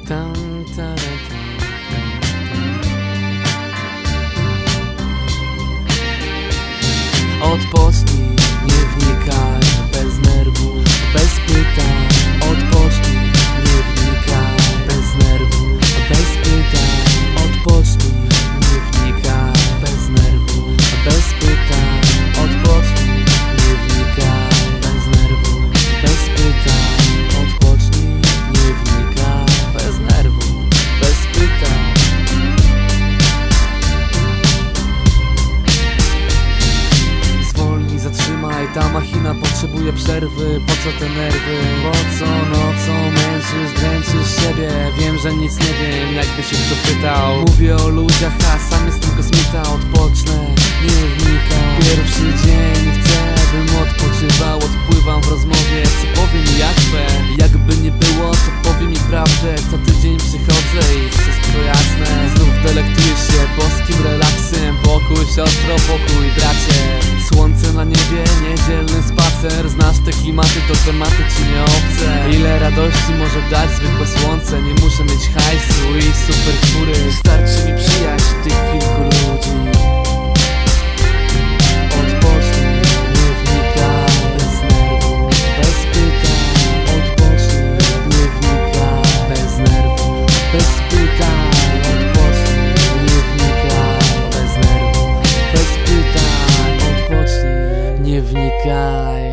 Tam, tam, Odpocznij, nie wnikaj, bez nerwu, bez pytań. Odpocznij, nie wnikaj, bez nerwu, bez pytań. Odpocznij, nie wnikaj, bez nerwu, bez pytań. Odpocznij, nie wnikaj, bez nerwu, bez pytań. Odpocznij, nie wnikaj, bez nerwu, bez pytań. Zatrzymaj, ta machina potrzebuje przerwy. Po co te nerwy? Po co nocą męczysz, dręczysz siebie? Wiem, że nic nie wiem, jakby się kto pytał. Mówię o ludziach, a sam jestem kosmita. Odpocznę, nie wnikam. Pierwszy dzień chcę, bym odpoczywał. Odpływam w rozmowie, co powie mi jak chce. Jakby nie było, to powie mi prawdę. Co tydzień przychodzę i wszystko jasne. Znów delektuję się boskim relaksem. Pokój, siostro, pokój, bracie. Słońce na niebie, niedzielny spacer. Znasz te klimaty, to tematy ci nie obce. Ile radości może dać zwykłe słońce. Nie muszę mieć hajsu i super fury. Wystarczy mi przyjaźń tych kilku ludzi. Odpocznij, nie wnikaj, bez nerwu, bez pytań. Odpocznij, nie wnikaj, bez nerwu, bez pytań. Odpocznij, nie wnikaj, bez nerwu, bez pytań. Odpocznij, nie wnikaj.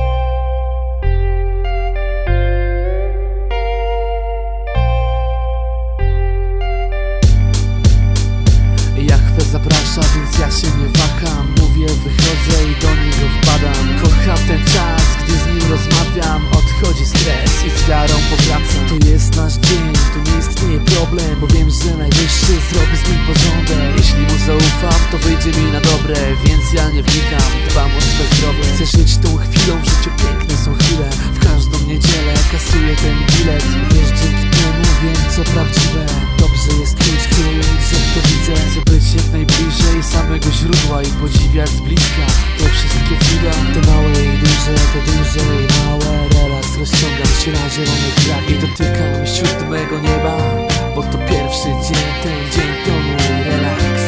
Jachwę zaprasza, więc ja się nie waham. Mówię, wychodzę i do niego wpadam. Kocham ten czas, gdy z nim rozmawiam. Odchodzi stres i z wiarą powracam. To jest nasz dzień, tu nie istnieje problem, bo wiem, że najwyższy zrobi z nim porządek. Jeśli mu zaufam, to wyjdzie mi na dobre, więc ja nie wnikam, dbam o swe zdrowie. Chcę żyć tą chwilą, w życiu piękne są chwile. W każdą niedzielę kasuję ten bilet. Wiesz, dzięki temu wiem, co prawdziwe. Dobrze jest czuć, że to widzę. Chcę być jak najbliżej samego źródła i podziwiać z bliska te wszystkie cuda. Te małe i duże, te duże i małe. Relaks, rozciągam się na zielonej trawie i dotykam siódmego nieba, bo to pierwszy dzień, ten dzień to mój relaks.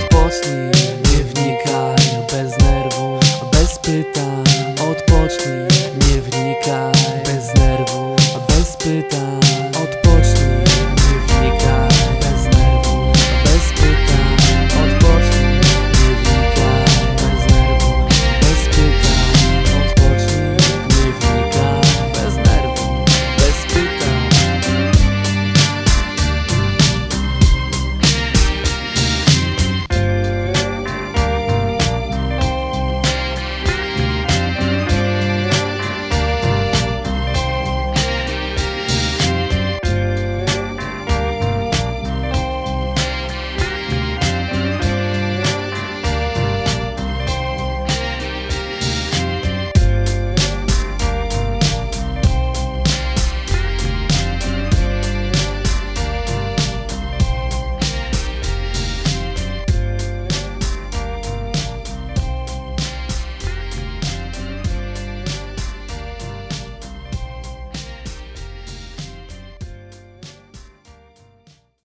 Odpocznij, nie wnikaj, bez nerwu, bez pytań. Odpocznij,